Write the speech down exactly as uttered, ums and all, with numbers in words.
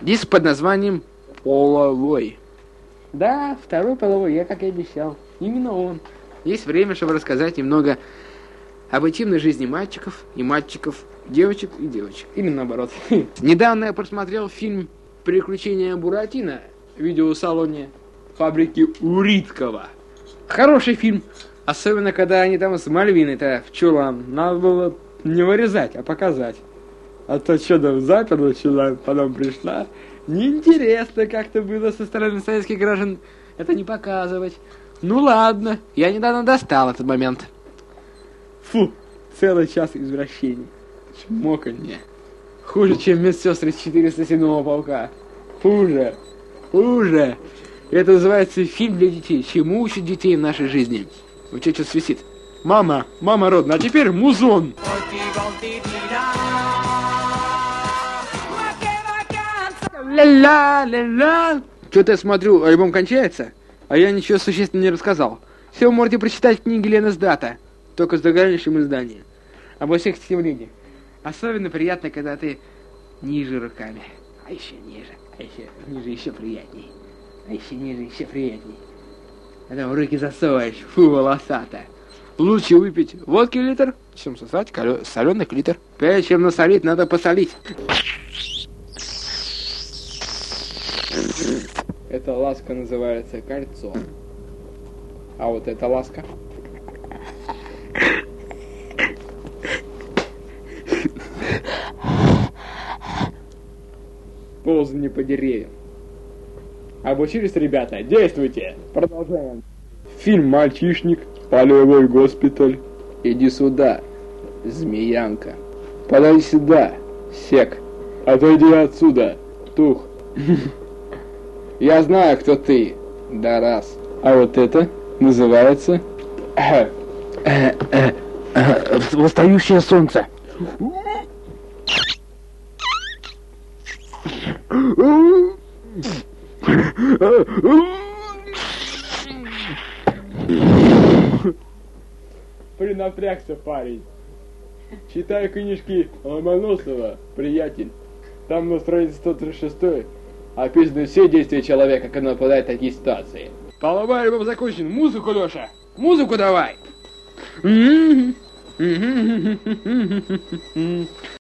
Диск под названием «Половой». Да, второй половой, я как и обещал. Именно он. Есть время, чтобы рассказать немного об интимной жизни мальчиков и мальчиков, девочек и девочек. Именно наоборот. Недавно я просмотрел фильм «Приключения Буратино» в видеосалоне фабрики Урицкого. Хороший фильм. Особенно, когда они там с Мальвиной-то в чулан. Надо было не вырезать, а показать. А то что там заперла чулан, потом пришла. Неинтересно как-то было со стороны советских граждан это не показывать. Ну ладно, я недавно достал этот момент. Фу, целый час извращений. Чмоканье. Хуже, чем медсестры четыреста седьмого полка. Хуже. Хуже. Это называется фильм для детей. Чему учат детей в нашей жизни? У тебя что свистит? Мама, мама родная, а теперь музон. Ля-ля-ля-ля. Что-то я смотрю, альбом кончается, а я ничего существенного не рассказал. Все вы можете прочитать в книге Лены Сдата, только с дограничным изданием. Обо всех стремлениях. Особенно приятно, когда ты ниже руками. А еще ниже, а еще ниже еще приятней. А еще ниже еще приятней. А там руки засовываешь, фу, волосато. Лучше выпить водки литр, чем сосать соленый литр. Прежде чем насолить, надо посолить. Эта ласка называется кольцо. А вот эта ласка. Ползни по деревьям. Обучились, ребята? Действуйте! Продолжаем. Фильм «Мальчишник», «Полевой госпиталь». Иди сюда, змеянка. Подай сюда, сек. Отойди отсюда, тух. Я знаю, кто ты, да раз. А вот это называется... Восстающее солнце. Принапрягся, парень. Читай книжки Ломоносова, приятель. Там на странице сто тридцать шесть описаны все действия человека, когда нападает в такие ситуации. Половой альбом закончен. Музыку, Леша. Музыку давай.